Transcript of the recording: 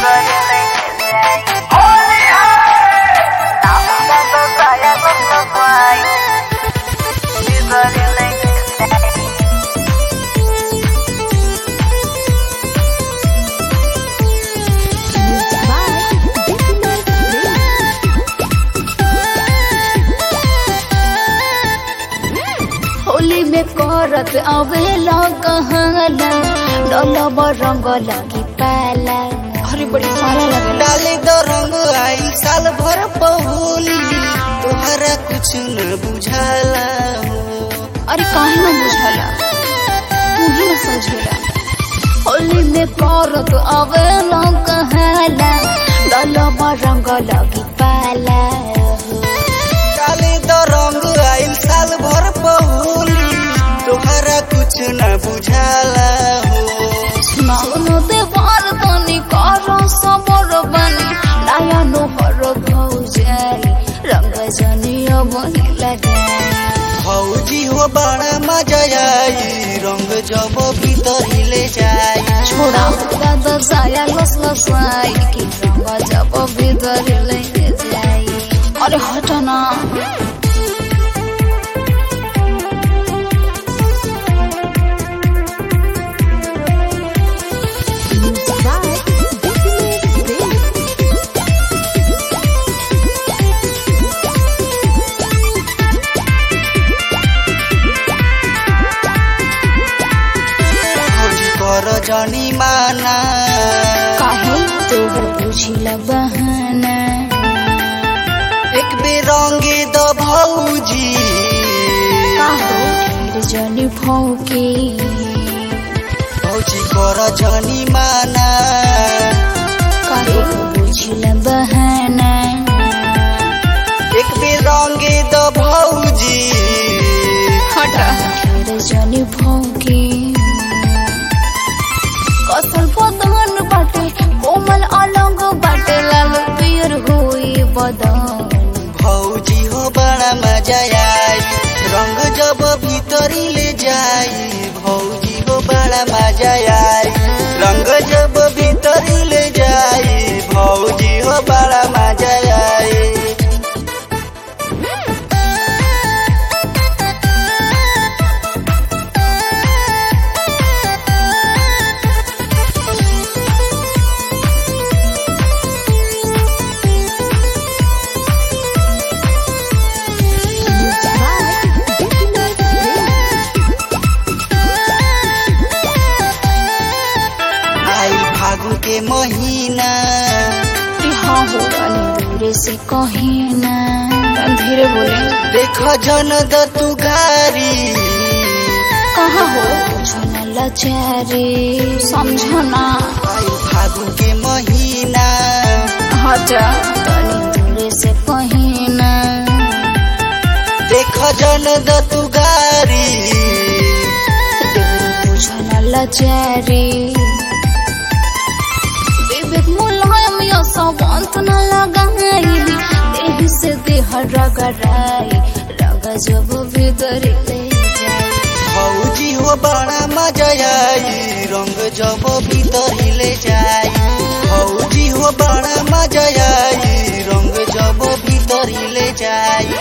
होली में करत आवेला कहला डलब रंग लगी पाला। अरे बड़ी सारा लगे डाले दो रंग आई साल भर पहोली तोहरा कुछ न बुझाला हो। अरे काहे न बुझाला तू ही न समझेला। होली में करत आवेला कहला डलब रंग लगी पाला। डाले दो रंग आई साल भर पहोली तोहरा कुछ न बुझाला हो। सुनो देवार तनी करो सबर बनी नया नोहर भौ जाई रंग जनिया बनी लगाई। भौजी हो बड़ा मजा आई रंग जब भीतर ले जाई। छोड़ा दादा साया लस लसाई कि रंग जब भीतर ले जाई। अरे हटना जनी माना काहे तोहर बुझिला बहाना। एक बेर रंगे द भौजी काहो ढेर जनी भौके भौजी कर जनी माना। काहे बुझिला बहाना। एक बेर रंगे द भौजी हटा ढेर जनी भौके। कसल बदन बाटे कोमल अलग बाटे लाल पियर होई बदन। भौजी हो बड़ा मजा आई रंग जब भीतरी ले जाई। भौजी हो बड़ा मजा आई रंग जब भीतरी ले जाई। भौजी हो बड़ा मजा आई। फागुन के महीना हाँ हो दूरे से कहे ना धीरे बोले। देख जन द तू गारी कहाँ हो बुझना लाचारी समझना। फागुन के महीना हटा तनी दूरे से कहे ना। देख जन द तू गारी बुझना लाचारी। मुलायम या सावंत न लगाई देह से देह रगड़ाई रग जब भीतर ले जाई। भौजी हो बड़ा मजा आई रंग जब भीतर ले जाई। भौजी हो बड़ा मजा आई रंग जब भीतर ले जाई।